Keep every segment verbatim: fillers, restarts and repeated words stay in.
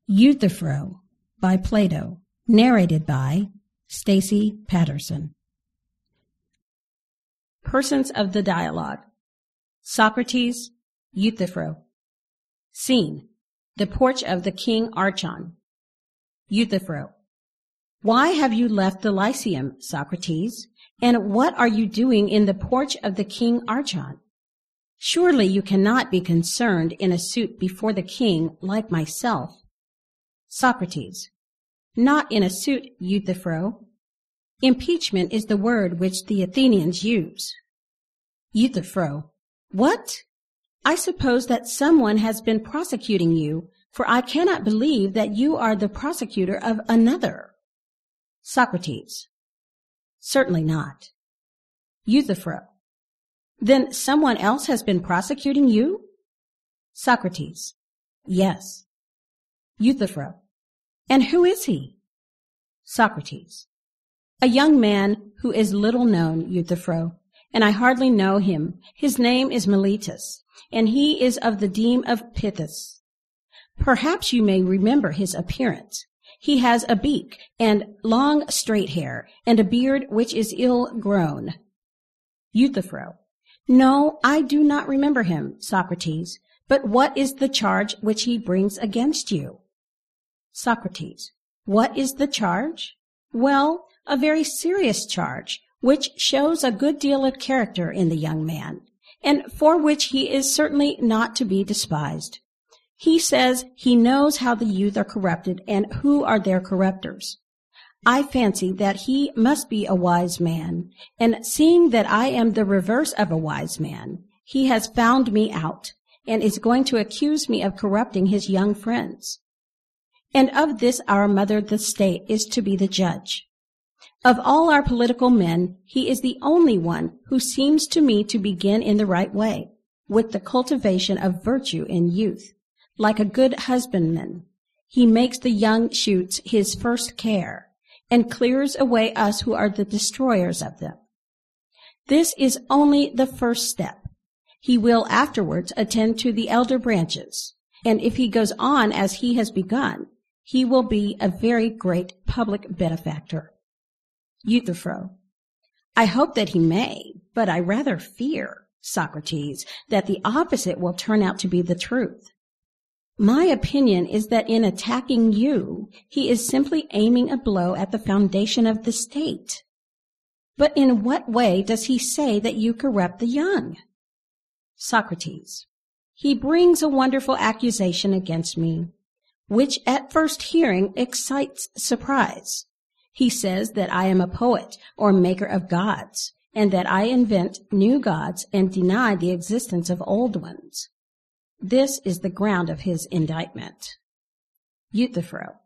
Euthyphro by Plato, narrated by Stacy Patterson. Persons of the dialogue: Socrates, Euthyphro. Scene: the porch of the King Archon. Euthyphro: Why have you left the Lyceum, Socrates? And what are you doing in the porch of the King Archon? Surely you cannot be concerned in a suit before the king like myself. Socrates: Not in a suit, Euthyphro. Impeachment is the word which the Athenians use. Euthyphro: What? I suppose that someone has been prosecuting you, for I cannot believe that you are the prosecutor of another. Socrates: Certainly not. Euthyphro: Then someone else has been prosecuting you? Socrates: Yes. Euthyphro: And who is he? Socrates: A young man who is little known, Euthyphro, and I hardly know him. His name is Meletus, and he is of the deme of Phthis. Perhaps you may remember his appearance. He has a beak, and long straight hair, and a beard which is ill-grown. Euthyphro: No, I do not remember him, Socrates, but what is the charge which he brings against you? Socrates: What is the charge? Well, a very serious charge, which shows a good deal of character in the young man, and for which he is certainly not to be despised. He says he knows how the youth are corrupted and who are their corruptors. I fancy that he must be a wise man, and seeing that I am the reverse of a wise man, he has found me out, and is going to accuse me of corrupting his young friends. And of this our mother the state is to be the judge. Of all our political men, he is the only one who seems to me to begin in the right way, with the cultivation of virtue in youth. Like a good husbandman, he makes the young shoots his first care, and clears away us who are the destroyers of them. This is only the first step. He will afterwards attend to the elder branches, and if he goes on as he has begun, he will be a very great public benefactor. Euthyphro: I hope that he may, but I rather fear, Socrates, that the opposite will turn out to be the truth. My opinion is that in attacking you, he is simply aiming a blow at the foundation of the state. But in what way does he say that you corrupt the young? Socrates: He brings a wonderful accusation against me, which at first hearing excites surprise. He says that I am a poet or maker of gods, and that I invent new gods and deny the existence of old ones. This is the ground of his indictment. Euthyphro: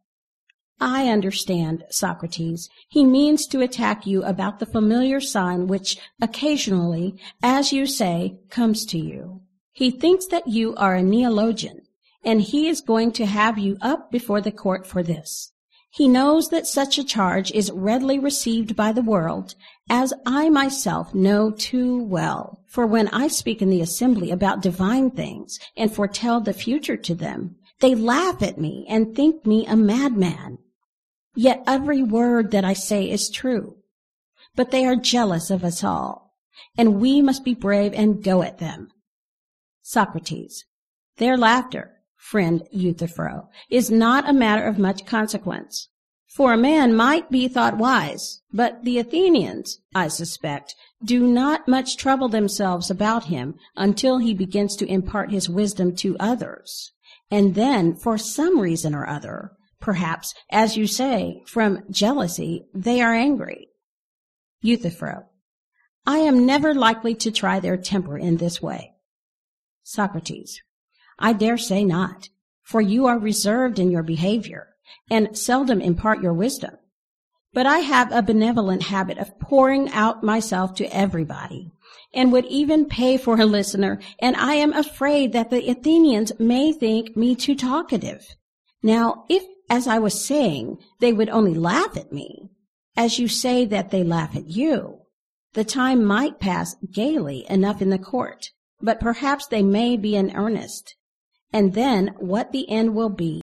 I understand, Socrates. He means to attack you about the familiar sign which occasionally, as you say, comes to you. He thinks that you are a neologian, and he is going to have you up before the court for this. He knows that such a charge is readily received by the world, as I myself know too well. For when I speak in the assembly about divine things and foretell the future to them, they laugh at me and think me a madman. Yet every word that I say is true. But they are jealous of us all, and we must be brave and go at them. Socrates: Their laughter, friend Euthyphro, is not a matter of much consequence. For a man might be thought wise, but the Athenians, I suspect, do not much trouble themselves about him until he begins to impart his wisdom to others. And then, for some reason or other, perhaps, as you say, from jealousy, they are angry. Euthyphro: I am never likely to try their temper in this way. Socrates: I dare say not, for you are reserved in your behavior, and seldom impart your wisdom. But I have a benevolent habit of pouring out myself to everybody, and would even pay for a listener, and I am afraid that the Athenians may think me too talkative. Now, if, as I was saying, they would only laugh at me, as you say that they laugh at you, the time might pass gaily enough in the court, but perhaps they may be in earnest. And then what the end will be